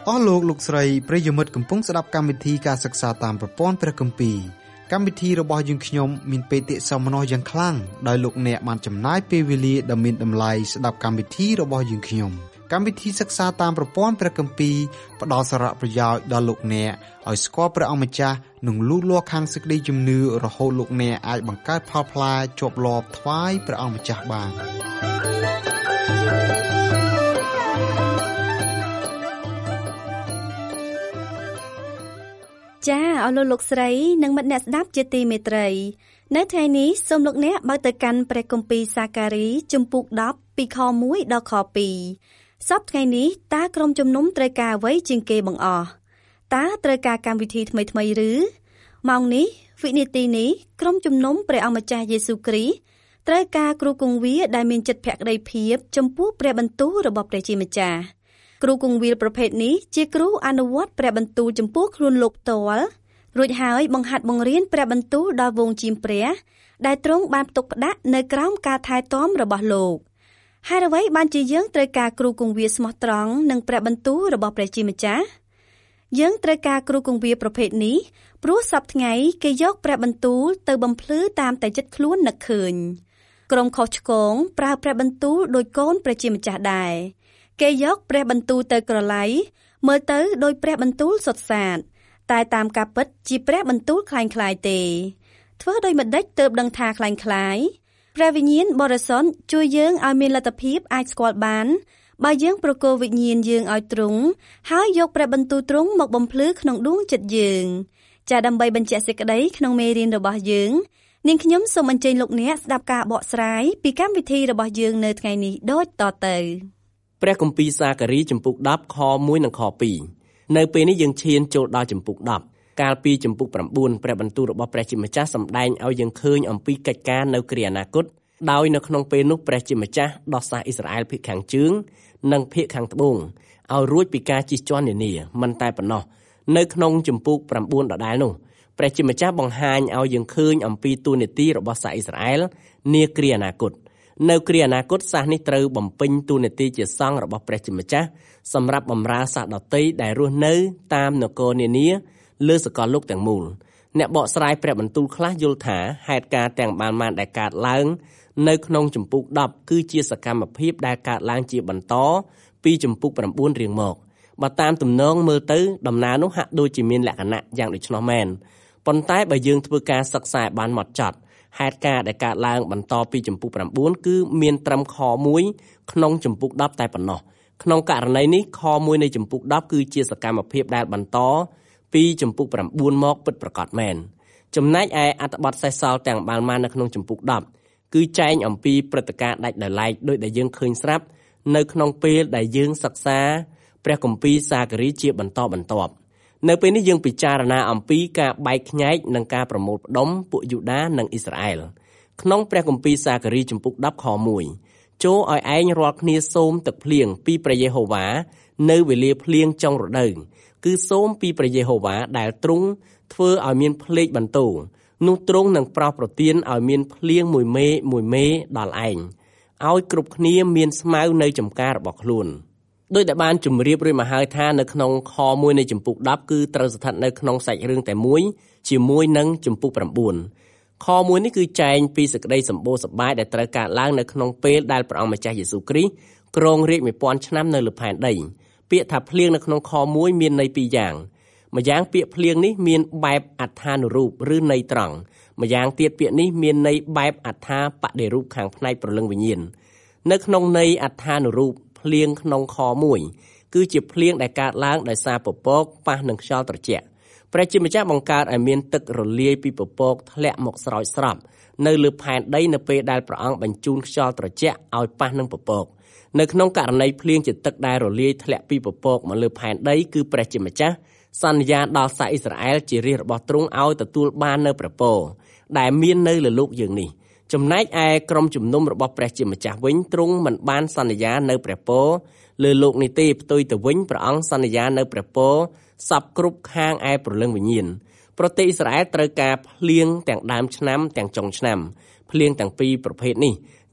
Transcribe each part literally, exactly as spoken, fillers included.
អស់លោកលោកស្រីប្រិយមិត្តកំពុងស្ដាប់កម្មវិធីការសិក្សាតាមប្រព័ន្ធព្រះគម្ពីរកម្មវិធីរបស់យើងខ្ញុំមានបេតិសោមនស្សយ៉ាងខ្លាំងដោយលោកអ្នកបានចំណាយពេលវេលាដ៏មានតម្លៃស្ដាប់កម្មវិធីរបស់យើងខ្ញុំកម្មវិធីសិក្សាតាមប្រព័ន្ធព្រះគម្ពីរផ្ដល់សារៈប្រយោជន៍ដល់លោកអ្នកឲ្យស្គាល់ព្រះអង្គម្ចាស់និងលូតលាស់ខាងសេចក្តីជំនឿរហូតលោកអ្នកអាចបង្កើតផលផ្លែជាប់លាប់ថ្វាយព្រះអង្គម្ចាស់បានចាអស់លោកលោកស្រីនិងមិត្តអ្នកស្ដាប់ជាទីមេត្រីនៅថ្ងៃនេះសូមលោកអ្នកបើកទៅកាន់ព្រះគម្ពីរសាការីជំពូកដប់ពីខមួយដល់ខពីរសប្តាហ៍ថ្ងៃនេះតើក្រុមជំនុំត្រូវការអ្វីជាងគេបង្អស់តើត្រូវការកម្មវិធីថ្មីថ្មីឬម៉ោងនេះវិនាទីនេះក្រុមជំនុំព្រះអង្គម្ចាស់យេស៊ូវគ្រីស្ទត្រូវការគ្រូគង្វាលដែលមានចិត្តភក្តីភាពចំពោះព្រះបន្ទូលរបស់ព្រះជាម្ចាស់គ្រូគង្វាលប្រភេទនេះជាគ្រូអនុវត្តព្រះបន្ទូលចំពោះខ្លួនលោកផ្ទាល់រួចហើយបង្ហាត់បង្រៀនព្រះបន្ទូលដល់វងជៀមព្រះដែលទ្រង់បានផ្ទុកផ្ដាក់នៅក្រោមការថែទាំរបស់លោកហើយអ្វីបានជាយើងត្រូវការគ្រូគង្វាលស្មោះត្រង់នឹងព្រះបន្ទូលរបស់ព្រះជាម្ចាស់យើងត្រូវការគ្រូគង្វាលប្រភេទនេះព្រោះសប្តាហ៍ថ្ងៃគេយកព្រះបន្ទូលទៅបំភ្លឺតាមតែចិត្តខ្លួននឹកឃើញក្រុមខុសឆ្គងប្រើព្រះបន្ទូលដោយកូនព្រះជាម្ចាស់ដែរគេយកព្រះបន្ទូលទៅក្រឡៃមើលទៅដោយព្រះបន្ទូលសុទ្ធសាធតែតាមការពិតជាព្រះបន្ទូលคล้ายคล้ายទេធ្វើដោយម្ដេចទើបដឹងថាคล้ายคล้ายព្រះវិញ្ញាណបរិសុទ្ធជួយយើងឲ្យមានលទ្ធភាពអាចស្គាល់បានបើយើងប្រគល់វិញ្ញាណយើងឲ្យទ្រង់ហើយយកព្រះបន្ទូលទ្រង់មកបំភ្លឺក្នុងដួងចិត្តយើងចាដើម្បីបញ្ជាក់សេចក្តីក្នុងមេរៀនរបស់យើងនាងខ្ញុំសូមអញ្ជើញលោកអ្នកស្ដាប់ការបកស្រាយពីកម្មវិធីរបស់យើងនៅថ្ងៃនេះដូចតទៅព្រះគម្ពីរសាការីជំពូកដប់ខមួយនិងខពីរនៅពេលនេះយើងឈានចូលដល់ជំពូកដប់កាលពីជំពូកប្រាំបួនព្រះបន្ទូលរបស់ព្រះជាម្ចាស់សម្ដែងឲ្យយើងឃើញអំពីកិច្ចការនៅគ្រាអនាគតដោយនៅក្នុងពេលនោះព្រះជាម្ចាស់ដោះសាសអ៊ីស្រាអែលភាគខាងជើងនិងភាគខាងត្បូងឲ្យរួចពីការជិះជាន់នានាមិនតែប៉ុណ្ណោះនៅក្នុងជំពូកប្រាំបួនដដែលនោះព្រះជាម្ចាស់បង្ហាញឲ្យយើងឃើញអំពីទូនាទីរបស់សាសអ៊ីស្រាអែលនាគ្រាអនាគតនៅគ្រាអនាគតសាសនេះត្រូវបំពេញទូនាទីជាសង្ឃរបស់ព្រះជាម្ចាស់សម្រាប់បម្រើសាសដទៃដែលរស់នៅតាមនគរនានាលើសកលលោកទាំងមូលអ្នកបកស្រាយព្រះបន្ទូលខ្លះយល់ថាហេតុការណ៍ទាំងបានបានដែលកើតឡើងនៅក្នុងជំពូកដប់គឺជាសកម្មភាពដែលកើតឡើងជាបន្តពីជំពូកប្រាំបួនរៀងមកបើតាមទំនងមើលទៅដំណើរនោះហាក់ដូចជាមានលក្ខណៈយ៉ាងដូច្នោះមែនប៉ុន្តែបើយើងធ្វើការសិក្សាបានហ្មត់ចត់ហេតុការណ៍ដែលកើតឡើងបន្តពីជំពូកប្រាំបួនគឺមានត្រឹមខមួយក្នុងជំពូកដប់តែប៉ុណ្ណោះក្នុងករណីនេះខមួយនៃជំពូកដប់គឺជាសកម្មភាពដែលបន្តពីជំពូកប្រាំបួនមកពិតប្រាកដមែនចំណែកឯអត្ថបទសេសសល់ទាំងបានមកនៅក្នុងជំពូកដប់គឺចែងអំពីព្រឹត្តិការណ៍ដាច់ដោយឡែកដោយដែលយើងឃើញស្រាប់នៅក្នុងពេលដែលយើងសិក្សាព្រះគម្ពីរសាការីជាបន្តបន្ទាប់នៅពេលនេះយើងពិចារណាអំពីការបែកខ្ញែកនិងការប្រមូលផ្ដុំពួកយូដានិងអ៊ីស្រាអែលក្នុងព្រះគម្ពីរសាការីជំពូកដប់ខមួយចូលឲ្យឯងរាល់គ្នាសូមទឹកភ្លៀងពីព្រះយេហូវ៉ានៅវេលាភ្លៀងចុងរដូវគឺសូមពីព្រះយេហូវ៉ាដែលទ្រង់ធ្វើឲ្យមានភ្លេចបន្ទោនោះទ្រង់នឹងប្រោសប្រទានឲ្យមានភ្លៀងមួយមេមួយមេដល់ឯងឲ្យគ្រប់គ្នាមានស្មៅនៅចំការរបស់ខ្លួនដោយដែលបានជម្រាបរួចមកហើយថានៅក្នុងខមួយនៃជំពូកដប់គឺត្រូវស្ថិតនៅក្នុងសាច់រឿងតែមួយជាមួយនឹងជំពូកប្រាំបួនខមួយនេះគឺចែងពីសេចក្តីសម្បូរសប្បាយដែលត្រូវកើតឡើងនៅក្នុងពេលដែលព្រះអង្គម្ចាស់យេស៊ូវគ្រីស្ទគ្រងរាជ្យមួយពាន់ឆ្នាំនៅលើផែនដីពាក្យថាភ្លៀងនៅក្នុងខមួយមានន័យពីរយ៉ាងម្យ៉ាងពាក្យភ្លៀងនេះមានបែបអត្ថានុរូបឬន័យត្រង់ម្យ៉ាងទៀតពាក្យនេះមានន័យបែបអត្ថាបដិរូបខាងផ្នែកព្រលឹងវិញ្ញាណនៅក្នុងន័យអត្ថានុរូបភ្លៀងក្នុងខមួយគឺជាភ្លៀងដែលកើតឡើងដោយសារពពកប៉ះនឹងខ្យល់ត្រជាក់ព្រះជាម្ចាស់បង្កើតឲ្យមានទឹករលាយពីពពកធ្លាក់មកស្រោចស្រពនៅលើផែនដីនៅពេលដែលព្រះអង្គបញ្ជូនខ្យល់ត្រជាក់ឲ្យប៉ះនឹងពពកនៅក្នុងករណីភ្លៀងជាទឹកដែលរលាយធ្លាក់ពីពពកមកលើផែនដីគឺព្រះជាម្ចាស់សន្យាដល់សាសអ៊ីស្រាអែលជារាជរបស់ទ្រង់ឲ្យទទួលបាននៅព្រះពរដែលមាននៅលើលោកយើងនេះចំណែកឯក្រុមជំនុំរបស់ព្រះជាម្ចាស់វិញទ្រង់មិនបានសន្យានៅព្រះពរលើលោកនេះទេផ្ទុយទៅវិញព្រះអង្គសន្យានៅព្រះពរសពគ្រប់ខាងឯព្រលឹងវិញ្ញាណប្រទេសអ៊ីស្រាអែលត្រូវការភ្លៀងទាំងដើមឆ្នាំទាំងចុងឆ្នាំភ្លៀងទាំងពីរប្រភេទនេះ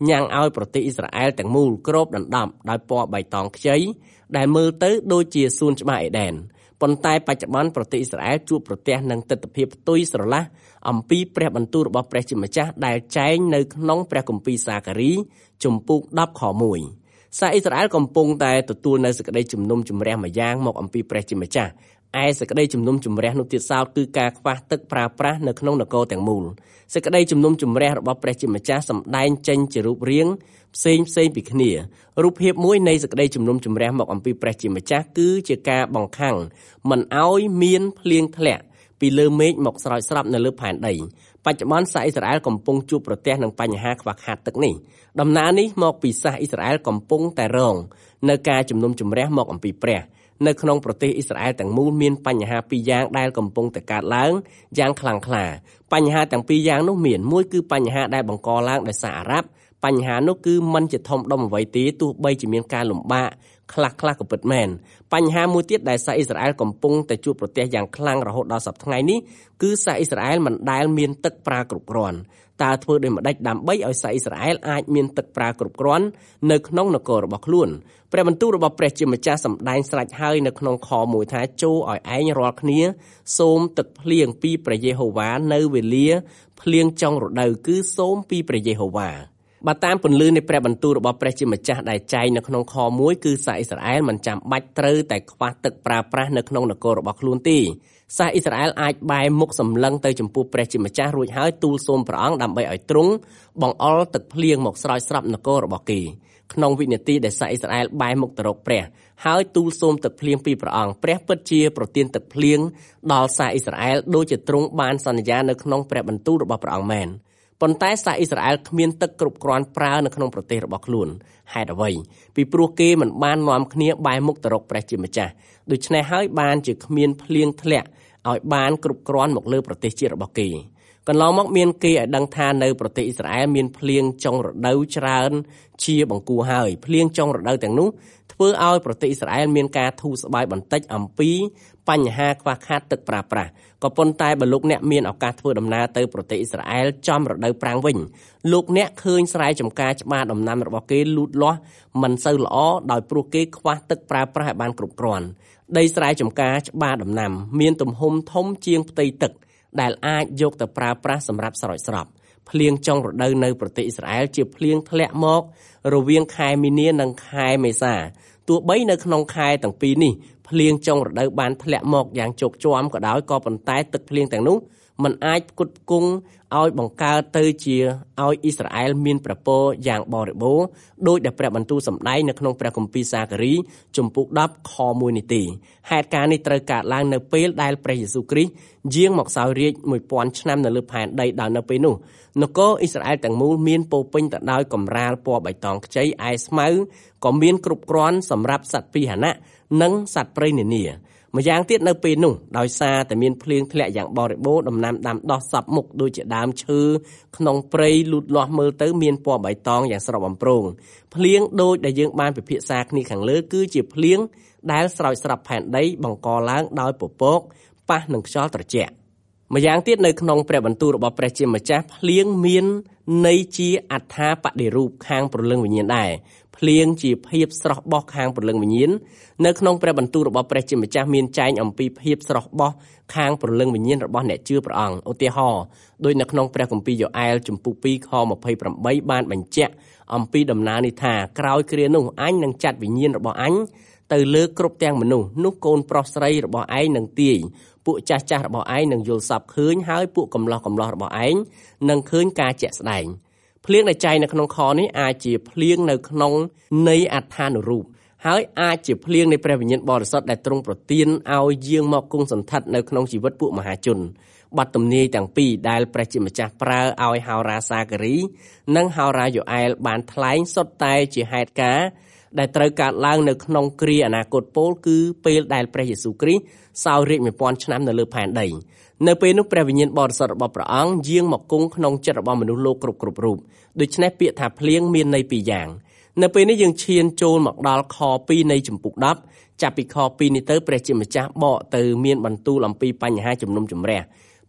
ញ៉ាំងឲ្យប្រទេសអ៊ីស្រាអែលទាំងមូលគ្របដណ្ដប់ដោយពណ៌បៃតងខ្ចីដែលមើលទៅដូចជាសួនច្បារអេដែនប៉ុន្តែបច្ចុប្បន្នប្រទេសអ៊ីស្រាអែលជួបប្រទះនឹងទិដ្ឋភាពផ្ទុយស្រឡះអំពីព្រះបន្ទូលរបស់ព្រះជាម្ចាស់ដែលចែងនៅក្នុងព្រះគម្ពីរសាការីជំពូកដប់ខមួយសាសអ៊ីស្រាអែលកំពុងតែទទួលនៅសេចក្តីជំនុំជម្រះមួយយ៉ាងមកអំពីព្រះជាម្ចាស់ឯសេចក្តីជំនុំជម្រះនោះទៀតសោតគឺការខ្វះទឹកប្រើប្រាស់នៅក្នុងនគរទាំងមូលសេចក្តីជំនុំជម្រះរបស់ព្រះជាម្ចាស់សម្ដែងចេញជារូបរាងផ្សេងផ្សេងពីគ្នារូបភាពមួយនៃសេចក្តីជំនុំជម្រះមកអំពីព្រះជាម្ចាស់គឺជាការបង្ខំមិនឲ្យមានភ្លៀងធ្លាក់ពីលើមេឃមកស្រោចស្រពនៅលើផែនដីបច្ចុប្បន្នសាសអ៊ីស្រាអែលកំពុងជួបប្រទះនឹងបញ្ហាខ្វះខាតទឹកនេះដំណើរនេះមកពីសាសអ៊ីស្រាអែលកំពុងតែរងនៅការជំនុំជម្រះមកអំពីព្រះនៅក្នុងប្រទេសអ៊ីស្រាអែលទាំងមូលមានបញ្ហាពីរយ៉ាងដែលកំពុងតែកើតឡើងយ៉ាងខ្លាំងក្លាបញ្ហាទាំងពីរយ៉ាងនោះមានមួយគឺបញ្ហាដែលបង្កឡើងដោយសារអារ៉ាប់បញ្ហានោះគឺមិនជាធំដុំអ្វីទេទោះបីជាមានការលំបាកខ្លះខ្លះក៏ពិតមែនបញ្ហាមួយទៀតដែលសាសអ៊ីស្រាអែលកំពុងតែជួបប្រទះយ៉ាងខ្លាំងរហូតដល់សប្តាហ៍ថ្ងៃនេះគឺសាសអ៊ីស្រាអែលមិនដែលមានទឹកប្រើគ្រប់គ្រាន់តើធ្វើដូចម្តេចដើម្បីឲ្យសាសអ៊ីស្រាអែលអាចមានទឹកប្រើគ្រប់គ្រាន់នៅក្នុងនគររបស់ខ្លួនព្រះបន្ទូលរបស់ព្រះជាម្ចាស់សម្ដែងស្រេចហើយនៅក្នុងខមួយថាចូលឲ្យឯងរាល់គ្នាសូមទឹកភ្លៀងពីព្រះយេហូវ៉ានៅវេលាភ្លៀងចុងរដូវគឺសូមពីព្រះយេហូវ៉ាបើតាមពន្លឺនៃព្រះបន្ទូលរបស់ព្រះជាម្ចាស់ដែលចែងនៅក្នុងខមួយគឺសាសអ៊ីស្រាអែលមិនចាំបាច់ត្រូវតែខ្វះទឹកប្រើប្រាស់នៅក្នុងនគររបស់ខ្លួនទេសាសអ៊ីស្រាអែលអាចបែរមុខសម្លឹងទៅចំពោះព្រះជាម្ចាស់រួចហើយទូលសូមព្រះអង្គដើម្បីឲ្យទ្រង់បង្អុរទឹកភ្លៀងមកស្រោចស្រពនគររបស់គេក្នុងវិនាទីដែលសាសអ៊ីស្រាអែលបែរមុខទៅរកព្រះហើយទូលសូមទឹកភ្លៀងពីព្រះអង្គព្រះពិតជាប្រទានទឹកភ្លៀងដល់សាសអ៊ីស្រាអែលដូចជាទ្រង់បានសន្យានៅក្នុងព្រះបន្ទូលរបស់ព្រះអង្គមែនប៉ុន្តែសាសអ៊ីស្រាអែលគ្មានទឹកគ្រប់គ្រាន់ប្រើនៅក្នុងប្រទេសរបស់ខ្លួនហេតុអ្វីពីព្រោះគេមិនបាននាំគ្នាបែរមុខទៅរកព្រះជាម្ចាស់ដូច្នេះហើយបានជាគ្មានភ្លៀងធ្លាក់ឲ្យបានគ្រប់គ្រាន់មកលើប្រទេសជាតិរបស់គេកន្លងមកមានគេឲ្យដឹងថានៅប្រទេសអ៊ីស្រាអែលមានភ្លៀងចុងរដូវច្រើនជាបង្គួរហើយភ្លៀងចុងរដូវទាំងនោះធ្វើឲ្យប្រទេសអ៊ីស្រាអែលមានការធូរស្បើយបន្តិចអំពីបញ្ហាខ្វះខាតទឹកប្រើប្រាស់ក៏ប៉ុន្តែបើលោកអ្នកមានឱកាសធ្វើដំណើរទៅប្រទេសអ៊ីស្រាអែលចំរដូវប្រាំងវិញលោកអ្នកឃើញស្រែចម្ការច្បារដំណាំរបស់គេលូតលាស់មិនសូវល្អដោយព្រោះគេខ្វះទឹកប្រើប្រាស់ឲ្យបានគ្រប់គ្រាន់ដីស្រែចម្ការច្បារដំណាំមានទំហំធំជាងផ្ទៃទឹកដែលអាចយកទៅប្រើប្រាស់សម្រាប់ស្រោចស្រពភ្លៀងចុងរដូវនៅប្រទេសអ៊ីស្រាអែលជាភ្លៀងធ្លាក់មករវាងខែមីនានិងខែមេសាទោះបីនៅក្នុងខែទាំងពីរនេះភ្លៀងចុងរដូវបានធ្លាក់មកយ៉ាងជោគជាំក៏ដោយក៏ប៉ុន្តែទឹកភ្លៀងទាំងនោះมันអាចផ្គត់ផ្គង់ឲ្យបង្កើតទៅជាឲ្យអ៊ីស្រាអែលមានព្រះពរយ៉ាងបរិបូរណ៍ដោយដែលព្រះបន្ទូលសម្ដែងនៅក្នុងព្រះគម្ពីរសាការីជំពូកដប់ខមួយនេះទេហេតុការណ៍នេះត្រូវកើតឡើងនៅពេលដែលព្រះយេស៊ូវគ្រីស្ទយាងមកសោយរាជ្យមួយពាន់ឆ្នាំនៅលើផែនដីដល់នៅពេលនោះនគរអ៊ីស្រាអែលទាំងមូលមានពោពេញទៅដោយកម្រាលពណ៌បៃតងខ្ចីឯស្មៅក៏មានគ្រប់គ្រាន់សម្រាប់សត្វពាហនៈនិងសត្វព្រៃនានាម្យ៉ាងទៀតនៅពេលនោះដោយសារតែមានភ្លៀងធ្លាក់យ៉ាងបរិបូរណ៍ដំណាំដាំដុះសពមុខដូចជាដើមឈើក្នុងព្រៃលូតលាស់មើលទៅមានពណ៌បៃតងយ៉ាងស្រស់បំព្រងភ្លៀងដូចដែលយើងបានពិភាក្សាគ្នាខាងលើគឺជាភ្លៀងដែលស្រោចស្រពផែនដីបង្កឡើងដោយពពកប៉ះនឹងខ្យល់ត្រជាក់ម្យ៉ាងទៀតនៅក្នុងព្រះបន្ទូលរបស់ព្រះជាម្ចាស់ភ្លៀងមានន័យជាអត្ថាបដិរូបខាងព្រលឹងវិញ្ញាណដែរភ្លៀងជាភាពស្រស់បោះខាងព្រលឹងវិញ្ញាណនៅក្នុងព្រះបន្ទូលរបស់ព្រះជាម្ចាស់មានចែងអំពីភាពស្រស់បោះខាងព្រលឹងវិញ្ញាណរបស់អ្នកជឿព្រះអង្គឧទាហរណ៍ដោយនៅក្នុងព្រះគម្ពីរយ៉ូអែលជំពូកពីរខម្ភៃប្រាំបីបានបញ្ជាក់អំពីដំណើរនេះថាក្រោយគ្រានោះអញនឹងចាត់វិញ្ញាណរបស់អញទៅលើគ្រប់ទាំងមនុស្សនោះកូនប្រុសស្រីរបស់ឯងនឹងទាយពួកចាស់ចាស់របស់ឯងនឹងយល់សប្តិឃើញហើយពួកកំឡោះកំឡោះរបស់ឯងនឹងឃើញការជាក់ស្ដែងភ្លៀងដែលចែងនៅក្នុងខនេះអាចជាភ្លៀងនៅក្នុងនៃអត្ថានុរូបហើយអាចជាភ្លៀងនៃព្រះវិញ្ញាណបរិសុទ្ធដែលទ្រង់ប្រទានឲ្យយាងមកគង់សន្ធិដ្ឋនៅក្នុងជីវិតពួកមហាជនបទទំនាយទាំងពីរដែលព្រះជាម្ចាស់ប្រើឲ្យហោរាសាការីនិងហោរាយ៉ូអែលបានថ្លែងសុទ្ធតែជាហេតុការណ៍ដែលត្រូវកើតឡើងនៅក្នុងគ្រាអនាគតពោលគឺពេលដែលព្រះយេស៊ូវគ្រីស្ទសោយរាជ្យមួយពាន់ឆ្នាំនៅលើផែនដីនៅពេលនោះព្រះវិញ្ញាណបរិសុទ្ធរបស់ព្រះអង្គយាងមកគង់ក្នុងចិត្តរបស់មនុស្សលោកគ្រប់គ្រប់រូបដូច្នេះពាក្យថាភ្លៀងមានន័យពីរយ៉ាងនៅពេលនេះយើងឈានចូលមកដល់ខពីរនៃជំពូកដប់ចាប់ពីខពីរនេះទៅព្រះជាម្ចាស់បកទៅមានបន្ទូលអំពីបញ្ហាជំនុំជម្រះ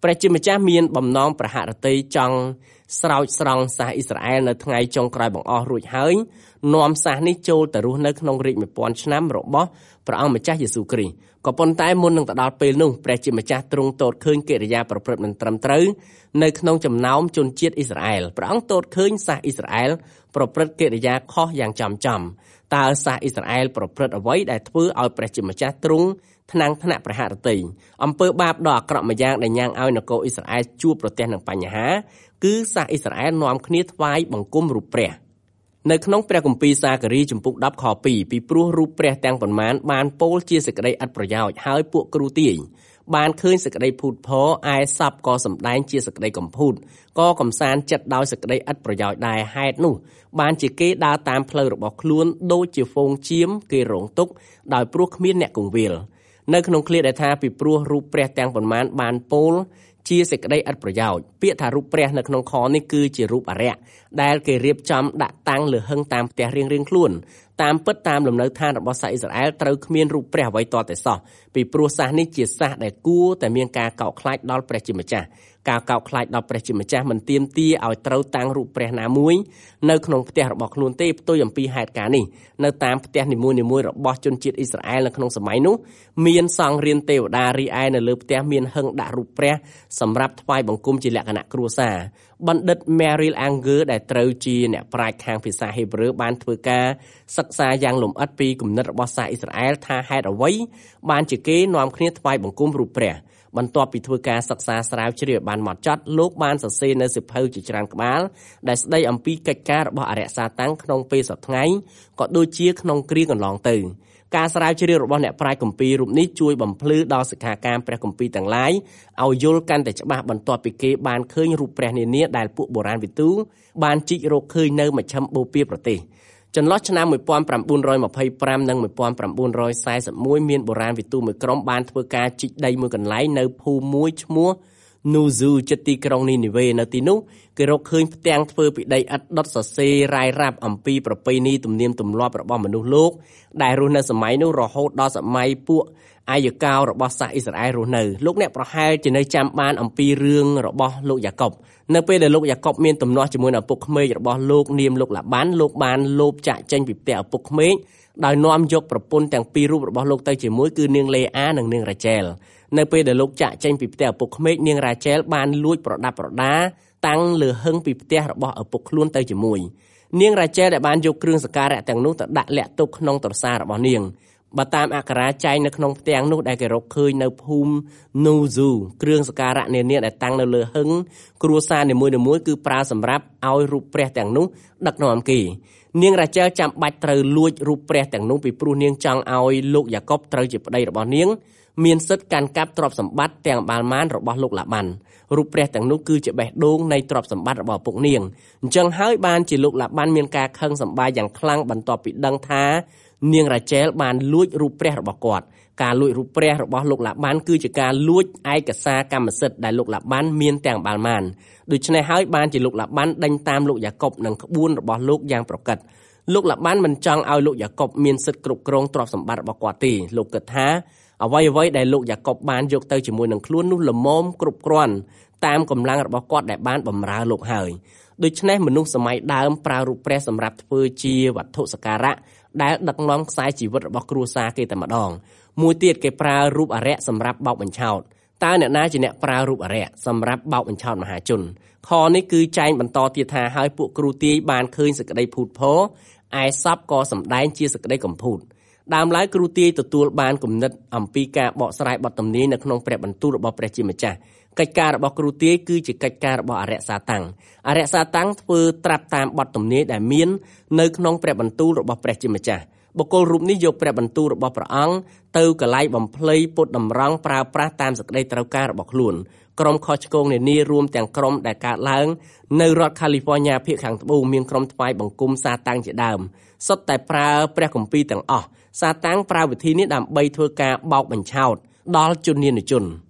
ព្រះជាម្ចាស់មានបំណងប្រហារតីចង់ស្រោចស្រង់សាសអ៊ីស្រាអែលនៅថ្ងៃចុងក្រោយបង្អស់រួចហើយនាំសាសនេះចូលទៅរស់នៅក្នុងរាជមួយពាន់ឆ្នាំរបស់ព្រះអង្គម្ចាស់យេស៊ូវគ្រីស្ទក៏ប៉ុន្តែមុននឹងទៅដល់ពេលនោះព្រះជាម្ចាស់ទ្រង់ទតឃើញកិរិយាប្រព្រឹត្តមិនត្រឹមត្រូវនៅក្នុងចំណោមជនជាតិអ៊ីស្រាអែលព្រះអង្គទតឃើញសាសអ៊ីស្រាអែលប្រព្រឹត្តកិរិយាខុសយ៉ាងចំចំតើសាសអ៊ីស្រាអែលប្រព្រឹត្តអ្វីដែលធ្វើឲ្យព្រះជាម្ចាស់ទ្រង់ថ្នាំងថ្នាក់ប្រហារតីអំពើបាបដ៏អាក្រក់មួយយ៉ាងដែលញ៉ាំងឲ្យនគរអ៊ីស្រាអែលជួបប្រទះនឹងបញ្ហាគឺសាសអ៊ីស្រាអែលនាំគ្នាថ្វាយបង្គំរូបព្រះនៅក្នុងព្រះគម្ពីរសាការីជំពូកដប់ខពីរពីព្រោះរូបព្រះទាំងប៉ុន្មានបានពោលជាសេចក្តីឥតប្រយោជន៍ហើយពួកគ្រូទាយបានឃើញសេចក្តីភូតភរឯសពក៏សម្ដែងជាសេចក្តីកំពូតក៏កំសាន្តចិត្តដោយសេចក្តីឥតប្រយោជន៍ដែរហេតុនោះបានជាគេដើរតាមផ្លូវរបស់ខ្លួនដូចជាហ្វូងជៀមគេរងទុក្ខដោយព្រោះគ្មានអ្នកគង្វាលនៅក្នុងឃ្លាដែលថាពីព្រោះរូបព្រះទាំងប៉ុន្មានបានពោលជាសេចក្តីឥតប្រយោជន៍ពាក្យថារូបព្រះនៅក្នុងខនេះគឺជារូបអារក្សដែលគេរៀបចំដាក់តាំងលើហឹងតាមផ្ទះរៀងៗខ្លួនតាមពិតតាមលំនៅឋានរបស់សាសអ៊ីស្រាអែលត្រូវគ្មានរូបព្រះអ្វីតតែសោះពីព្រោះសាសនេះជាសាសដែលគួរតែមានការកោតខ្លាចដល់ព្រះជាម្ចាស់ការកោតខ្លាចដល់ព្រះជាម្ចាស់មិនទាមទារឲ្យត្រូវតាំងរូបព្រះណាមួយនៅក្នុងផ្ទះរបស់ខ្លួនទេផ្ទុយអំពីហេតុការណ៍នេះនៅតាមផ្ទះនីមួយៗរបស់ជនជាតិអ៊ីស្រាអែលនៅក្នុងសម័យនោះមានសង្ឃរានទេវតារីឯនៅលើផ្ទះមានហឹងដាក់រូបព្រះសម្រាប់ថ្វាយបង្គំជាលក្ខណៈគ្រួសារបណ្ឌិត Merrill Anger ដែលត្រូវជាអ្នកប្រាជ្ញខាងភាសាហេប្រឺបានធ្វើការសិក្សាយ៉ាងលម្អិតពីគំនិតរបស់សាសអ៊ីស្រាអែលថាហេតុអ្វីបានជាគេនាំគ្នាថ្វាយបង្គំរូបព្រះបន្ទាប់ពីធ្វើការសិក្សាស្រាវជ្រាវបានហ្មត់ចត់លោកបានសរសេរនៅសៀវភៅជាច្រើនក្បាលដែលស្ដីអំពីកិច្ចការរបស់អរិយសាតាំងក្នុងពេលសប្តាហ៍ថ្ងៃក៏ដូចជាក្នុងគ្រាកន្លងទៅការស្រាវជ្រាវរបស់អ្នកប្រាជ្ញគម្ពីររូបនេះជួយបំភ្លឺដល់សិក្ខាកាមព្រះគម្ពីរទាំងឡាយឲ្យយល់កាន់តែច្បាស់បន្ទាប់ពីគេបានឃើញរូបព្រះនានាដែលពួកបុរាណវិទូបានជីករកឃើញនៅមជ្ឈិមបូព៌ាប្រទេសចន្លោះឆ្នាំmột nghìn chín trăm hai mươi lămនិងmột nghìn chín trăm bốn mươi mốtមានបុរាណវិទូមួយក្រុមបានធ្វើការជីកដីមួយកន្លែងនៅភូមិមួយឈ្មោះ Nuzu ជិតទីក្រុងនីនីវេនៅទីនោះគេរកឃើញផ្ទាំងធ្វើពីដីឥដ្ឋដុតសរសេររាយរាប់អំពីប្រពៃណីទំនៀមទម្លាប់របស់មនុស្សលោកដែលរស់នៅសម័យនោះរហូតដល់សម័យពួកអាយកោរបស់សាសអ៊ីស្រាអែលរស់នៅលោកអ្នកប្រហែលជានៅចាំបានអំពីរឿងរបស់លោកយ៉ាកុបនៅពេលដែលលោកយ៉ាកុបមានទំនាស់ជាមួយនឹងឪពុកក្មេករបស់លោកនាមលោកឡាបានលោកបានលោបចាក់ចេញពីផ្ទះឪពុកក្មេកដោយនាំយកប្រពន្ធទាំងពីររូបរបស់លោកទៅជាមួយគឺនាងលេអានិងនាងរ៉ាជែលនៅពេលដែលលោកចាក់ចេញពីផ្ទះឪពុកក្មេកនាងរ៉ាជែលបានលួចប្រដាប់ប្រដាតាំងលើហឹងពីផ្ទះរបស់ឪពុកខ្លួនទៅជាមួយនាងរ៉ាជែលដែលបានយកគ្រឿងសក្ការៈទាំងនោះទៅដាក់លាក់ទុកក្នុងត្រសាររបស់នាងបើតាមអក្សរាចែងនៅក្នុងផ្ទាំងនោះដែលគេរកឃើញនៅភូមិ Nuzu គ្រឿងសក្ការៈនានាដែលតាំងនៅលើហឹងគ្រួសារនីមួយៗគឺប្រើសម្រាប់ឲ្យរូបព្រះទាំងនោះដឹកនាំគេនាងរ៉ាជែលចាំបាច់ត្រូវលួចរូបព្រះទាំងនោះពីព្រោះនាងចង់ឲ្យលោកយ៉ាកុបត្រូវជាប្តីរបស់នាងមានសិទ្ធិកាន់កាប់ទ្រព្យសម្បត្តិទាំងបាល់ម៉ានរបស់លោកឡាបានរូបព្រះទាំងនោះគឺជាបេះដូងនៃទ្រព្យសម្បត្តិរបស់ឪពុកនាងអញ្ចឹងហើយបានជាលោកឡាបានមានការខឹងសម្បាយ៉ាងខ្លាំងបន្ទាប់ពីដឹងថានាងរ៉ាជែលបានលួចរូបព្រះរបស់គាត់ការលួចរូបព្រះរបស់លោកឡាបានគឺជាការលួចឯកសារកម្មសិទ្ធិដែលលោកឡាបានមានទាំងបាល់ម៉ានដូច្នេះហើយបានជាលោកឡាបានដេញតាមលោកយ៉ាកុបនិងក្បួនរបស់លោកយ៉ាងប្រកិតលោកឡាបានមិនចង់ឲ្យលោកយ៉ាកុបមានសិទ្ធិគ្រប់គ្រងទ្រព្យសម្បត្តិរបស់គាត់ទេលោកគិតថាអ្វីអ្វីដែលលោកយ៉ាកុបបានយកទៅជាមួយនឹងខ្លួននោះល្មមគ្រប់គ្រាន់តាមកម្លាំងរបស់គាត់ដែលបានបម្រើលោកហើយដូច្នេះមនុស្សសម័យដើមប្រើរូបព្រះសម្រាប់ធ្វើជាវត្ថុសក្ការៈដែលដឹកនាំខ្សែជីវិតរបស់គ្រួសារគេតែម្ដងមួយទៀតគេប្រើរូបអារក្សសម្រាប់បោកបញ្ឆោតតើអ្នកណាជាអ្នកប្រើរូបអារក្សសម្រាប់បោកបញ្ឆោតមហាជនខនេះគឺចែងបន្តទៀតថាហើយពួកគ្រូទាយបានឃើញសេចក្តីភូតភរឯសពក៏សម្ដែងជាសេចក្តីកំពូតដើមឡើយគ្រូទាយទទួលបានគំនិតអំពីការបកស្រាយបទទំនាយនៅក្នុងព្រះបន្ទូលរបស់ព្រះជាម្ចាស់កិច្ចការរបស់គ្រូទាយគឺជាកិច្ចការរបស់អរិយសាតាំងអរិយសាតាំងធ្វើត្រាប់តាមបទទំនាយដែលមាននៅក្នុងព្រះបន្ទូលរបស់ព្រះជាម្ចាស់បុគ្គលរូបនេះយកព្រះបន្ទូលរបស់ព្រះអង្គទៅកលៃបំភ្លៃពុតតម្រង់ប្រើប្រាស់តាមសេចក្តីត្រូវការរបស់ខ្លួនក្រុមខុសឆ្គងនានារួមទាំងក្រុមដែលកើតឡើងនៅរដ្ឋ California ភាគខាងត្បូងមានក្រុមថ្វាយបង្គំសាតាំងជាដើមសុទ្ធតែប្រើព្រះគម្ពីរទាំងអស់សាតាំងប្រើវិធីនេះដើម្បីធ្វើការបោកបញ្ឆោតដល់ជននានាជន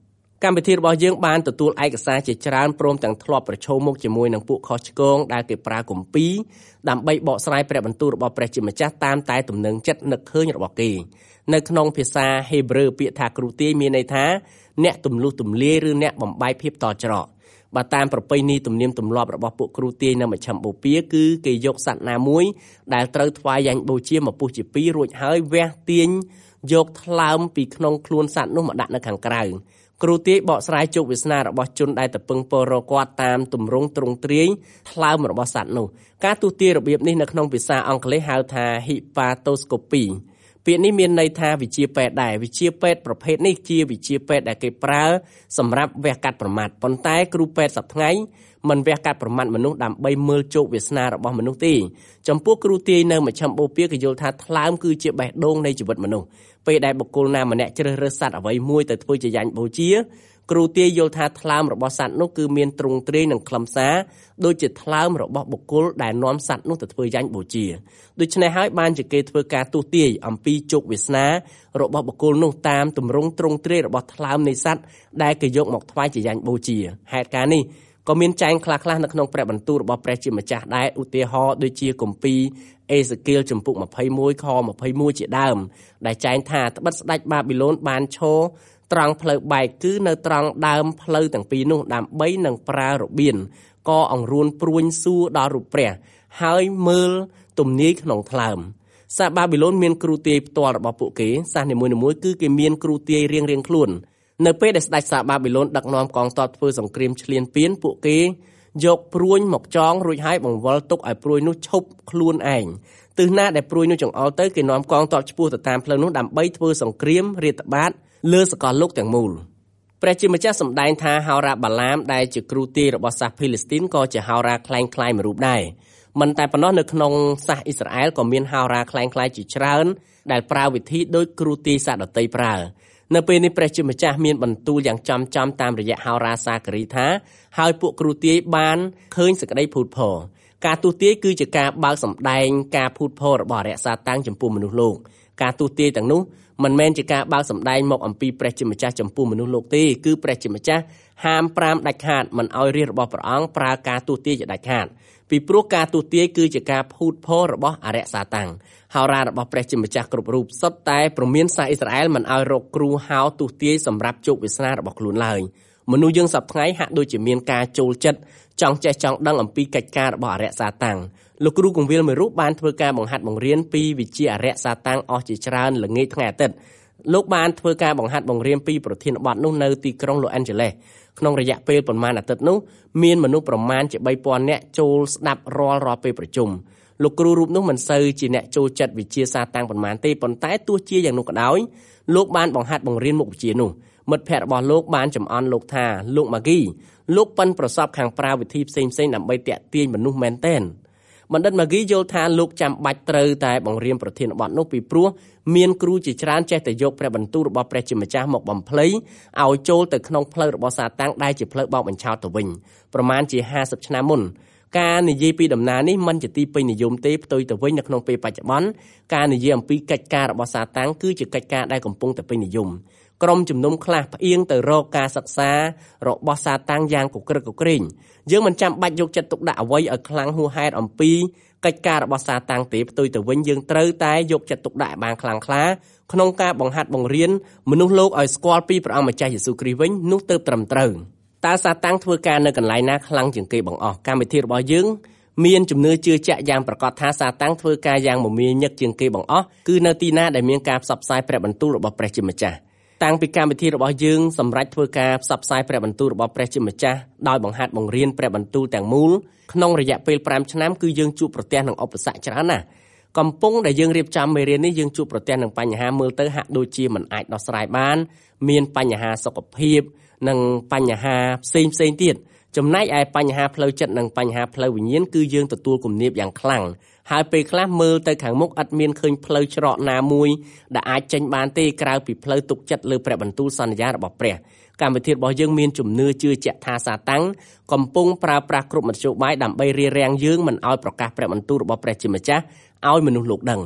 កម្មវិធីរបស់យើងបានទទួលឯកសារជាច្រើនព្រមទាំងធ្លាប់ប្រឈមមុខជាមួយនឹងពួកខុសឆ្គងដែលគេប្រើគម្ពីរដើម្បីបកស្រាយព្រះបន្ទូលរបស់ព្រះជាម្ចាស់តាមតែទំនឹងចិត្តនឹកឃើញរបស់គេនៅក្នុងភាសាហេប្រឺពាក្យថាគ្រូទាយមានន័យថាអ្នកទម្លុះទម្លាយឬអ្នកបំបែកភាពតច្រកបើតាមប្រពៃណីទំនៀមទម្លាប់របស់ពួកគ្រូទាយនៅមជ្ឈិមបូព៌ាគឺគេយកសត្វណាមួយដែលត្រូវថ្វាយយ៉ាញ់បូជាមកពុះជាពីររួចហើយវះទាញយកថ្លើមពីក្នុងខ្លួនសត្វនោះមកដាក់នៅខាងក្រៅគ្រូទាយបកស្រាយជោគវាសនារបស់ជនដែលទៅពឹងពាល់រកគាត់តាមទម្រង់ទ្រង់ទ្រាយថ្លើមរបស់សត្វនោះការទស្សន៍ទាយរបៀបនេះនៅក្នុងភាសាអង់គ្លេសហៅថា Hepatoscopy ពាក្យនេះមានន័យថាវិជ្ជាពេទ្យដែរវិជ្ជាពេទ្យប្រភេទនេះជាវិជ្ជាពេទ្យដែលគេប្រើសម្រាប់វះកាត់ប្រមាត់ប៉ុន្តែគ្រូពេទ្យសប្តាហ៍ថ្ងៃមិនវះកាត់ប្រមាត់មនុស្សដើម្បីមើលជោគវាសនារបស់មនុស្សទេចំពោះគ្រូទាយនៅមជ្ឈិមបូព៌ាគេយល់ថាថ្លើមគឺជាបេះដូងនៃជីវិតមនុស្សពេលដែលបុគ្គលណាម្នាក់ជ្រើសរើសសត្វអ្វីមួយទៅធ្វើជាយ៉ាញ់បូជាគ្រូទាយយល់ថាថ្លើមរបស់សត្វនោះគឺមានទ្រង់ទ្រាយនិងខ្លឹមសារដូចជាថ្លើមរបស់បុគ្គលដែលនាំសត្វនោះទៅធ្វើយ៉ាញ់បូជាដូច្នេះហើយបានជាគេធ្វើការទស្សន៍ទាយអំពីជោគវាសនារបស់បុគ្គលនោះតាមទម្រង់ទ្រង់ទ្រាយរបស់ថ្លើមនៃសត្វដែលគេយកមកថ្វាយជាយ៉ាញ់បូជាហេតុការណ៍នេះក៏មានចែងខ្លះៗនៅក្នុងព្រះបន្ទូលរបស់ព្រះជាម្ចាស់ដែរឧទាហរណ៍ដូចជាគម្ពីរអេសេគៀលជំពូកម្ភៃមួយខម្ភៃមួយជាដើមដែលចែងថាត្បិតស្ដេចបាប៊ីឡូនបានឈរត្រង់ផ្លូវបែកគឺនៅត្រង់ដើមផ្លូវទាំងពីរនោះដើម្បីនឹងប្រើរបៀនក៏អង្រួនព្រួញសួរដល់រូបព្រះហើយមើលទំនាយក្នុងថ្លើមសាសបាប៊ីឡូនមានគ្រូទាយផ្ទាល់របស់ពួកគេសាសនីមួយៗគឺគេមានគ្រូទាយរៀងៗខ្លួននៅពេលដែលស្ដេចសាសបាប៊ីឡូនដឹកនាំកងទ័ពធ្វើសង្គ្រាមឈ្លានពានពួកគេយកព្រួញមកចងរួចហើយបង្វិលទុកឲ្យព្រួយនោះឈប់ខ្លួនឯងទិសណាដែលព្រួយនោះចង្អុលទៅគេនាំកងទ័ពឆ្ពោះទៅតាមផ្លូវនោះដើម្បីធ្វើសង្គ្រាមរាតត្បាតលើសកលលោកទាំងមូលព្រះជាម្ចាស់សម្ដែងថាហោរាបាឡាមដែលជាគ្រូទាយរបស់សាសភីលីស្ទីនក៏ជាហោរាคล้ายคล้ายមួយរូបដែរមិនតែប៉ុណ្ណោះនៅក្នុងសាសអ៊ីស្រាអែលក៏មានហោរាคล้ายคล้ายជាច្រើនដែលប្រើវិធីដូចគ្រូទាយសាសដតីប្រើនៅពេលនេះព្រះជាម្ចាស់មានបន្ទូលយ៉ាងចំចំតាមរយៈហោរាសាការីថាហើយពួកគ្រូទាយបានឃើញសេចក្តីភូតភរការទស្សន៍ទាយគឺជាការបើកសម្ដែងការភូតភររបស់អរិយសាតាំងចំពោះមនុស្សលោកការទស្សន៍ទាយទាំងនោះមិនមែនជាការបើកសម្ដែងមកអំពីព្រះជាម្ចាស់ចំពោះមនុស្សលោកទេគឺព្រះជាម្ចាស់ហាមប្រាមដាច់ខាតមិនឲ្យរាជរបស់ព្រះអង្គប្រើការទស្សន៍ទាយជាដាច់ខាតពីព្រោះការទស្សន៍ទាយគឺជាការភូតភររបស់អរិយសាតាំងហោរារបស់ព្រះជាម្ចាស់គ្រប់រូបសុទ្ធតែព្រមានសាសអ៊ីស្រាអែលមិនឲ្យរកគ្រូហៅទស្សន៍ទាយសម្រាប់ជោគវាសនារបស់ខ្លួនឡើយមនុស្សយើងសប្តាហ៍ថ្ងៃហាក់ដូចជាមានការចូលចិត្តចង់ចេះចង់ដឹងអំពីកិច្ចការរបស់អរិយសាតាំងលោកគ្រូកងវិលមួយរូបបានធ្វើការបង្ហាត់បង្រៀនពីវិជ្ជាអរិយសាតាំងអស់ជាច្រើនល្ងាចថ្ងៃអាទិត្យលោកបានធ្វើការបង្ហាត់បង្រៀនពីប្រធានបទនោះនៅទីក្រុងឡូអានជេលេសក្នុងរយៈពេលប្រមាណអាទិត្យនោះមានមនុស្សប្រមាណជាបីពាន់នាក់ចូលស្ដាប់រាល់រាល់ពេលប្រជុំលោកគ្រូរូបនោះមិនសូវជាអ្នកចូលចិត្តវិជ្ជាសាតាំងប៉ុន្មានទេប៉ុន្តែទោះជាយ៉ាងនោះក៏ដោយលោកបានបង្ហាត់បង្រៀនមុខវិជ្ជានោះមិត្តភ័ក្តិរបស់លោកបានចំអន់លោកថាលោកម៉ាហ្គីលោកប៉ិនប្រសពខាងប្រើវិធីផ្សេងៗដើម្បីតាក់ទាញមនុស្សមែនទែនបណ្ឌិតម៉ាហ្គីយល់ថាលោកចាំបាច់ត្រូវតែបង្រៀនប្រធានបទនោះពីព្រោះមានគ្រូជាច្រើនចេះតែយកព្រះបន្ទូលរបស់ព្រះជាម្ចាស់មកបំភ្លៃឲ្យចូលទៅក្នុងផ្លូវរបស់សាតាំងដែលជាផ្លូវបោកបញ្ឆោតទៅវិញប្រមាណជាហាសិបឆ្នាំមុនការនិយាយពីដំណើរនេះមិនជាទីពេញនិយមទេផ្ទុយទៅវិញនៅក្នុងពេលបច្ចុប្បន្នការនិយាយអំពីកិច្ចការរបស់សាតាំងគឺជាកិច្ចការដែលកំពុងតែពេញនិយមក្រុមជំនុំខ្លះផ្អៀងទៅរកការសិក្សារបស់សាតាំងយ៉ាងកក្រឹកកក្រែងយើងមិនចាំបាច់យកចិត្តទុកដាក់អ្វីឲ្យខ្លាំងហួសហេតុអំពីកិច្ចការរបស់សាតាំងទេផ្ទុយទៅវិញយើងត្រូវតែយកចិត្តទុកដាក់ឲ្យបានខ្លាំងក្លាក្នុងការបង្ហាត់បង្រៀនមនុស្សលោកឲ្យស្គាល់ពីព្រះអង្គម្ចាស់យេស៊ូវគ្រីស្ទវិញនោះទើបត្រឹមត្រូវតើសាតាំងធ្វើការនៅកន្លែងណាខ្លាំងជាងគេបង្អស់កម្មវិធីរបស់យើងមានជំនឿជឿជាក់យ៉ាងប្រកបថាសាតាំងធ្វើការយ៉ាងមមាញឹកជាងគេបង្អស់គឺនៅទីណាដែលមានការផ្សព្វផ្សាយព្រះបន្ទូលរបស់ព្រះជាម្ចាស់តាំងពីកម្មវិធីរបស់យើងសម្រាប់ធ្វើការផ្សព្វផ្សាយព្រះបន្ទូលរបស់ព្រះជាម្ចាស់ដោយបង្ហាត់បង្រៀនព្រះបន្ទូលទាំងមូលក្នុងរយៈពេលប្រាំឆ្នាំគឺយើងជួបប្រទះនឹងឧបសគ្គច្រើនណាស់កំពុងដែលយើងរៀបចំមេរៀននេះយើងជួបប្រទះនឹងបញ្ហាមើលទៅហាក់ដូចជាមិនអាចដោះស្រាយបានមានបញ្ហាសុខភាពនិងបញ្ហាផ្សេងផ្សេងទៀតចំណែកឯបញ្ហាផ្លូវចិត្តនិងបញ្ហាផ្លូវវិញ្ញាណគឺយើងទទួលគំនាបយ៉ាងខ្លាំងហើយពេលខ្លះមើលទៅខាងមុខឥតមានឃើញផ្លូវច្រកណាមួយដែលអាចចេញបានទេក្រៅពីផ្លូវទុកចិត្តលើព្រះបន្ទូលសន្យារបស់ព្រះកម្មវិធីរបស់យើងមានជំនឿជឿជាក់ថាសាតាំងកំពុងប្រើប្រាស់គ្រប់មធ្យោបាយដើម្បីរារាំងយើងមិនឲ្យប្រកាសព្រះបន្ទូលរបស់ព្រះជាម្ចាស់ឲ្យមនុស្សលោកដឹង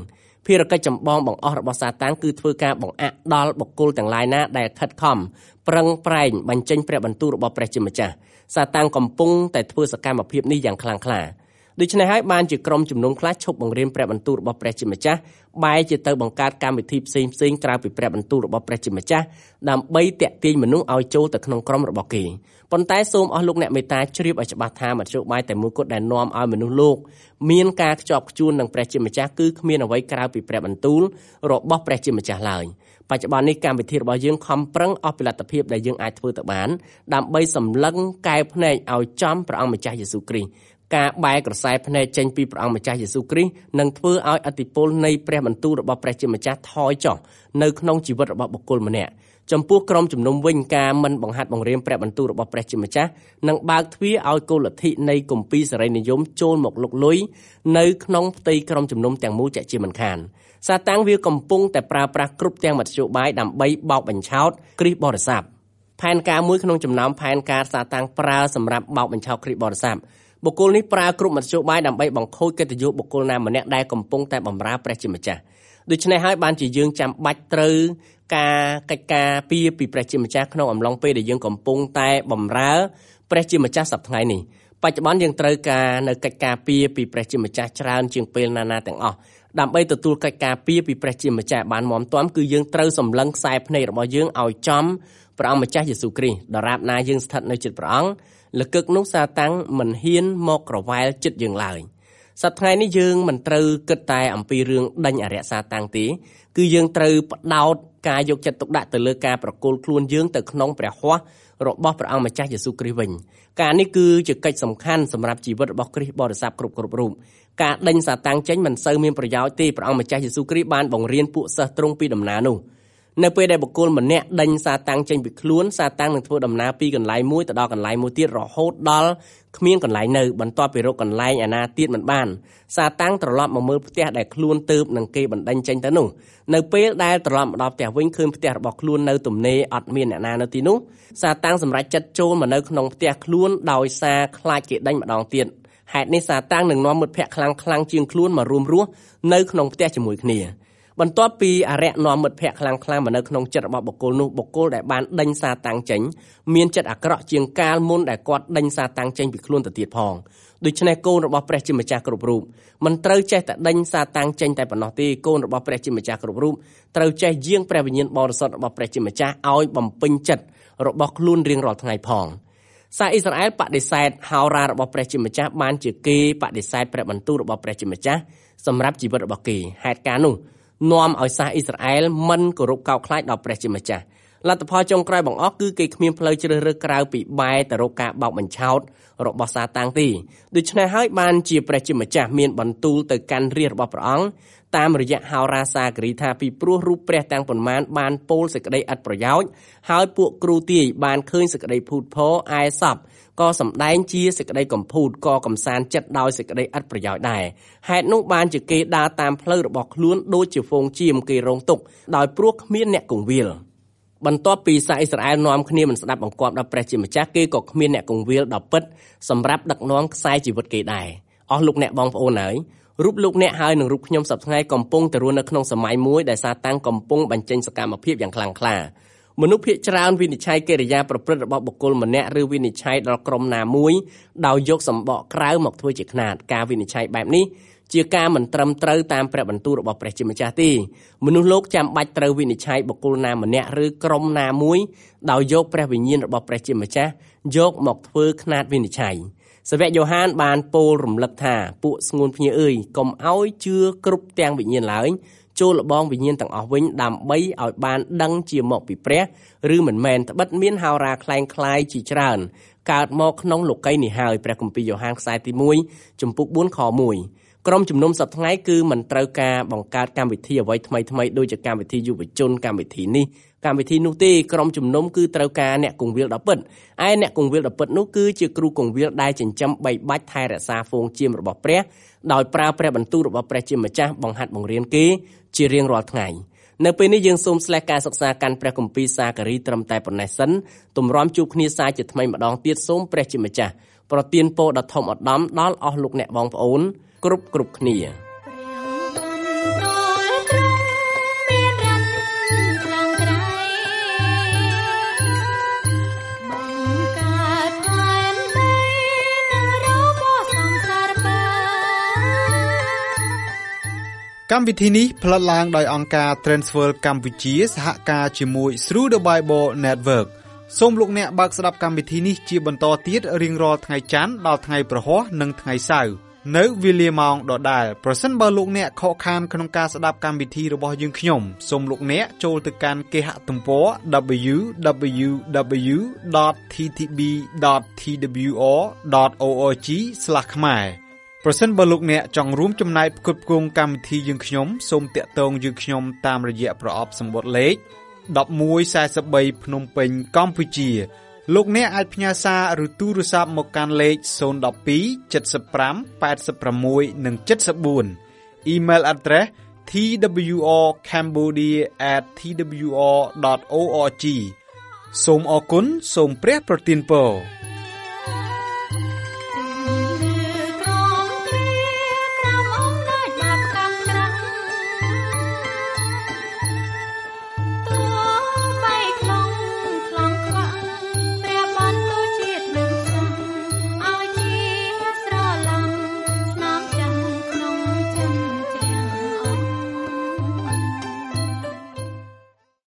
ភារកិច្ចចម្បងបង្អស់របស់សាតាំងគឺធ្វើការបង្អាក់ដល់បុគ្គលទាំងឡាយណាដែលខិតខំប្រឹងប្រែងបញ្ចេញព្រះបន្ទូលរបស់ព្រះជាម្ចាស់សាតាំងកំពុងតែធ្វើសកម្មភាពនេះយ៉ាងខ្លាំងក្លាដូច្នេះហើយបានជាក្រុមជំនុំខ្លះឈប់បង្រៀនព្រះបន្ទូលរបស់ព្រះជាម្ចាស់បែរជាទៅបង្កើតកម្មវិធីផ្សេងផ្សេងក្រៅពីព្រះបន្ទូលរបស់ព្រះជាម្ចាស់ដើម្បីទាក់ទាញមនុស្សឲ្យចូលទៅក្នុងក្រុមរបស់គេប៉ុន្តែសូមអស់លោកអ្នកមេត្តាជ្រាបឲ្យច្បាស់ថាមធ្យោបាយតែមួយគត់ដែលនាំឲ្យមនុស្សលោកមានការខ្ជាប់ខ្ជួននឹងព្រះជាម្ចាស់គឺគ្មានអ្វីក្រៅពីព្រះបន្ទូលរបស់ព្រះជាម្ចាស់ឡើយបច្ចុប្បន្ននេះកម្មវិធីរបស់យើងខំប្រឹងអស់ពីលទ្ធភាពដែលយើងអាចធ្វើទៅបានដើម្បីសម្លឹងកែភ្នែកឲ្យចំព្រះអង្គម្ចាស់យេស៊ូវគ្រីស្ទការបែរក្រសែភ្នែកចេញពីព្រះអង្គម្ចាស់យេស៊ូវគ្រីស្ទនឹងធ្វើឲ្យឥទ្ធិពលនៃព្រះបន្ទូលរបស់ព្រះជាម្ចាស់ថយចុះនៅក្នុងជីវិតរបស់បុគ្គលម្នាក់ចំពោះក្រុមជំនុំវិញការមិនបង្ហាត់បង្រៀនព្រះបន្ទូលរបស់ព្រះជាម្ចាស់នឹងបើកទ្វារឲ្យគោលលទ្ធិនៃគម្ពីរសេរីនិយមចូលមកលុកលុយនៅក្នុងផ្ទៃក្រុមជំនុំទាំងមូលជាក់ជាមិនខានសាតាំងវាកំពុងតែប្រើប្រាស់គ្រប់ទាំងមធ្យោបាយដើម្បីបោកបញ្ឆោតគ្រីស្ទបរិស័ទផែនការមួយក្នុងចំណោមផែនការសាតាំងប្រើសម្រាប់បោកបញ្ឆោតគ្រីស្ទបរិស័ទបុគ្គលនេះប្រើគ្រប់មធ្យោបាយដើម្បីបង្ខូចកិត្តិយសបុគ្គលណាម្នាក់ដែលកំពុងតែបម្រើព្រះជាម្ចាស់ដូច្នេះហើយបានជាយើងចាំបាច់ត្រូវការកិច្ចការពីពីព្រះជាម្ចាស់ក្នុងអំឡុងពេលដែលយើងកំពុងតែបម្រើព្រះជាម្ចាស់សប្តាហ៍នេះបច្ចុប្បន្នយើងត្រូវការនៅកិច្ចការពីពីព្រះជាម្ចាស់ច្រើនជាងពេលណាណាទាំងអស់ដើម្បីទទួលកិច្ចការពីពីព្រះជាម្ចាស់បានមាំទាំគឺយើងត្រូវសម្លឹងខ្សែភ្នែករបស់យើងឲ្យចំព្រះអង្គម្ចាស់យេស៊ូវគ្រីស្ទដរាបណាយើងស្ថិតនៅជិតព្រះអង្គលកឹកនោះសាតាំងមិនហ៊ានមកក្រវ៉ែលចិត្តយើងឡើយសប្តាហ៍នេះយើងមិនត្រូវគិតតែអំពីរឿងដេញអរិយសាតាំងទេគឺយើងត្រូវផ្ដោតការយកចិត្តទុកដាក់ទៅលើការប្រគល់ខ្លួនយើងទៅក្នុងព្រះហស្ថរបស់ព្រះអង្គម្ចាស់យេស៊ូវគ្រីស្ទវិញការនេះគឺជាកិច្ចសំខាន់សម្រាប់ជីវិតរបស់គ្រីស្ទបរិស័ទគ្រប់គ្រប់រូបការដេញសាតាំងចេញមិនសូវមានប្រយោជន៍ទេព្រះអង្គម្ចាស់យេស៊ូវគ្រីស្ទបានបង្រៀនពួកសិស្សទ្រង់ពីដំណើរនោះនៅពេលដែលបុគ្គលម្នាក់ដេញសាតាំងចេញពីខ្លួនសាតាំងនឹងធ្វើដំណើរពីកន្លែងមួយទៅដល់កន្លែងមួយទៀតរហូតដល់គ្មានកន្លែងនៅបន្ទាប់ពីរកកន្លែងឯណាទៀតមិនបានសាតាំងត្រឡប់មកមើលផ្ទះដែលខ្លួនទៅនឹងគេបណ្ដេញចេញទៅនោះនៅពេលដែលត្រឡប់មកដល់ផ្ទះវិញឃើញផ្ទះរបស់ខ្លួននៅទំនេរអត់មានអ្នកណានៅទីនោះសាតាំងសម្រេចចិត្តចូលមកនៅក្នុងផ្ទះខ្លួនដោយសារខ្លាចគេដេញម្ដងទៀតហេតុនេះសាតាំងនឹងនាំមិត្តភក្តិខ្លាំងខ្លាំងជាងខ្លួនមករួមរស់នៅក្នុងផ្ទះជាមួយគ្នាបន្ទាប់ពីអរិយនាំមិត្តភក្តិខ្លាំងខ្លាំងមកនៅក្នុងចិត្តរបស់បុគ្គលនោះបុគ្គលដែលបានដេញសាតាំងចេញមានចិត្តអាក្រក់ជាងកាលមុនដែលគាត់ដេញសាតាំងចេញពីខ្លួនទៅទៀតផងដូច្នេះកូនរបស់ព្រះជាម្ចាស់គ្រប់រូបមិនត្រូវចេះតែដេញសាតាំងចេញតែប៉ុណ្ណោះទេកូនរបស់ព្រះជាម្ចាស់គ្រប់រូបត្រូវចេះយាងព្រះវិញ្ញាណបរិសុទ្ធរបស់ព្រះជាម្ចាស់ឲ្យបំពេញចិត្តរបស់ខ្លួនរៀងរាល់ថ្ងៃផងសាសអ៊ីស្រាអែលបដិសេធហោរារបស់ព្រះជាម្ចាស់បានជាគេបដិសេធព្រះបន្ទូលរបស់ព្រះជាម្ចាស់សម្រាប់ជីវិតរបស់គេហេតុការណ៍នោះនាំឲ្យសាសអ៊ីស្រាអែលមិនគោរពកោតខ្លាចដល់ព្រះជាម្ចាស់លទ្ធផលចុងក្រោយបង្អស់គឺគេគ្មានផ្លូវជ្រើសរើសក្រៅពីបែរទៅរកការបោកបញ្ឆោតរបស់សាតាំងទេដូច្នេះហើយបានជាព្រះជាម្ចាស់មានបន្ទូលទៅកាន់រាជរបស់ព្រះអង្គតាមរយៈហោរាសាគិរីថាពីព្រោះរូបព្រះទាំងប៉ុន្មានបានពោលសេចក្តីឥតប្រយោជន៍ហើយពួកគ្រូទាយបានឃើញសេចក្តីភូតភរឯសពក៏សម្ដែងជាសេចក្តីកំពូតក៏កំសាន្តចិត្តដោយសេចក្តីឥតប្រយោជន៍ដែរហេតុនោះបានជាគេដើរតាមផ្លូវរបស់ខ្លួនដូចជាហ្វូងជៀមគេរងទុក្ខដោយព្រោះគ្មានអ្នកគង្វាលបន្ទាប់ពីសាសអ៊ីស្រាអែលនាំគ្នាមិនស្ដាប់បង្គាប់ដល់ព្រះជាម្ចាស់គេក៏គ្មានអ្នកគង្វាលដ៏ពិតសម្រាប់ដឹកនាំខ្សែជីវិតគេដែរអស់លោកអ្នកបងប្អូនហើយរូបលោកអ្នកហើយនឹងរូបខ្ញុំសប្តាហ៍ថ្ងៃកំពុងតែរស់នៅក្នុងសម័យមួយដែលសាតាំងកំពុងបញ្ចេញសកម្មភាពយ៉ាងខ្លាំងក្លាមនុស្សភាគច្រើនវិនិច្ឆ័យកិរិយាប្រព្រឹត្តរបស់បុគ្គលម្នាក់ឬវិនិច្ឆ័យដល់ក្រុមណាមួយដោយយកសម្បកក្រៅមកធ្វើជាខ្នាតការវិនិច្ឆ័យបែបនេះជាការមិនត្រឹមត្រូវតាមព្រះបន្ទូលរបស់ព្រះជាម្ចាស់ទេមនុស្សលោកចាំបាច់ត្រូវវិនិច្ឆ័យបុគ្គលណាម្នាក់ឬក្រុមណាមួយដោយយកព្រះវិញ្ញាណរបស់ព្រះជាម្ចាស់យកមកធ្វើខ្នាតវិនិច្ឆ័យសាវកយ៉ូហានបានពោលរំលឹកថាពួកស្ងួនភ្ញៀអើយកុំឲ្យជឿគ្រប់ទាំងវិញ្ញាណឡើយចូលលបងវិញ្ញាណទាំងអស់វិញដើម្បីឲ្យបានដឹងជាមកពីព្រះឬមិនមែនត្បិតមានហោរាខ្លែងខ្លាយជាច្រើនកើតមកក្នុងលោកីនេះហើយព្រះគម្ពីរយ៉ូហានខ្សែទីមួយជំពូកបួនខមួយក្រុមជំនុំសប្តាហ៍ថ្ងៃគឺមិនត្រូវការបង្កើតកម្មវិធីអ្វីថ្មីថ្មីដូចជាកម្មវិធីយុវជនកម្មវិធីនេះកម្មវិធីនោះទេក្រុមជំនុំគឺត្រូវការអ្នកគង្វាលដ៏ពិតឯអ្នកគង្វាលដ៏ពិតនោះគឺជាគ្រូគង្វាលដែលចិញ្ចឹមបីបាច់ថែរក្សាហ្វូងជៀមរបស់ព្រះដោយប្រើព្រះបន្ទូលរបស់ព្រះជាម្ចាស់បង្ហាត់បង្រៀនគេជារៀងរាល់ថ្ងៃនៅពេលនេះយើងសូមស្លេះការសិក្សាកាន់ព្រះគម្ពីរសាការីត្រឹមតែប៉ុណ្ណេះសិនទម្រាំជួបគ្នាសាជាថ្មីម្ដងទៀតសូមព្រះជាម្ចាស់ប្រទានពរដ៏ធំឧត្តមដល់អស់លោកអ្នកបងប្អូនគ្រប់គ្រប់គ្នាព្រះបន្កម្មវិធីនេះផ្លាត់ឡើងដោយអង្គការ Transworld កម្ពុជាសហការជាមួយ Through the Bible Network សូមលោកអ្នកបើកស្ដាប់កម្មវិធីនេះជាបន្តទៀតរៀងរាល់ថ្ងៃច័ន្ទដល់ថ្ងៃព្រហស្បតិ៍និងថ្ងៃសៅរ៍នៅវេលាម៉ោងដដែលប្រសិនបើលោកអ្នកខកខានក្នុងការស្ដាប់កម្មវិធីរបស់យើងខ្ញុំសូមលោកអ្នកចូលទៅកាន់គេហទំព័រ double-u double-u double-u dot t t b dot t w r dot org ស្លាស ខ្មែរប្រសិនបើលោកអ្នកចង់រួមចំណែកផ្គត់ផ្គង់កម្មវិធីយើងខ្ញុំសូមតាក់ទងយើងខ្ញុំតាមរយៈប្រអប់សម្បត្តិលេខmột một bốn baភ្នំពេញកម្ពុជាលោកអ្នកអាចផ្ញើសារឬទូរស័ព្ទមកកាន់លេខศูนย์ หนึ่ง สอง เจ็ด ห้า แปด หก និង เจ็ด สี่ Email address t w r cambodia at t w r dot org សូមអរគុណសូមព្រះប្រទានពរ